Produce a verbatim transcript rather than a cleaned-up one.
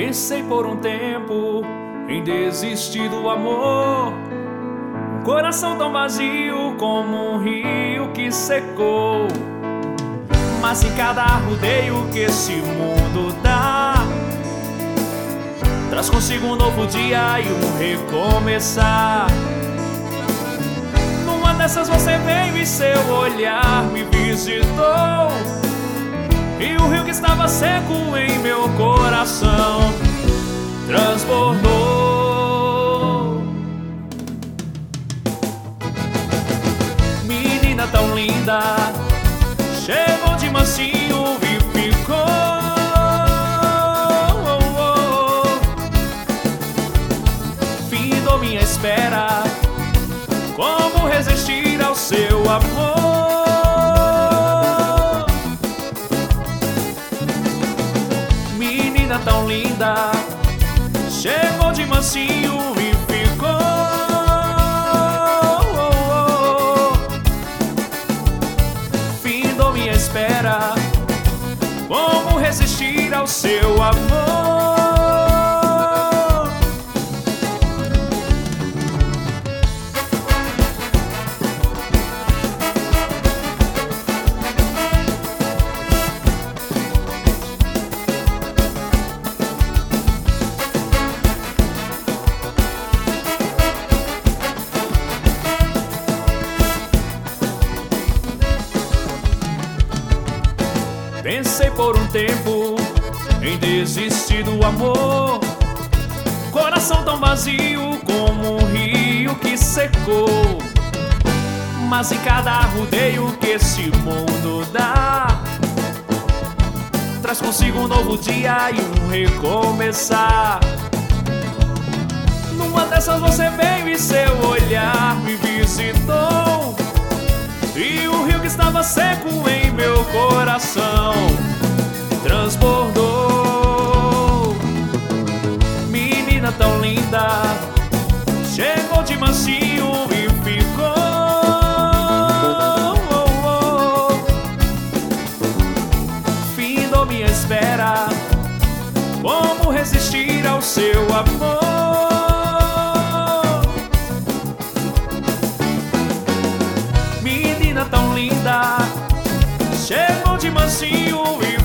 Pensei por um tempo em desistir do amor. Um coração tão vazio como um rio que secou. Mas em cada arrudeio que esse mundo dá, traz consigo um novo dia e um recomeçar. Numa dessas você veio e seu olhar me visitou, e o rio que estava seco em meu coração transbordou. Menina tão linda, chegou de mansinho e ficou. Findou minha espera, como resistir ao seu amor? Menina tão linda, chegou de mansinho e ficou. Findou minha espera, como resistir ao seu amor? Pensei por um tempo em desistir do amor. Coração tão vazio como um rio que secou. Mas em cada arrudeio que esse mundo dá, traz consigo um novo dia e um recomeçar. Numa dessas você veio e seu olhar me visitou, e o rio que estava seco em meu coração transbordou. Menina tão linda, chegou de mansinho e ficou. Findou minha espera, como resistir ao seu amor? Menina tão linda, chegou de mansinho e